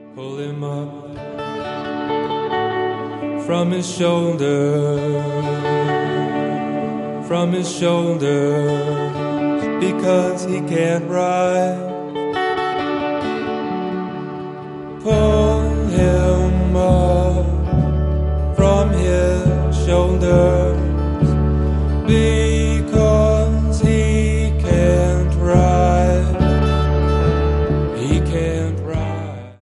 Pull him up from his shoulders, because he can't ride. Pull him up from his shoulders.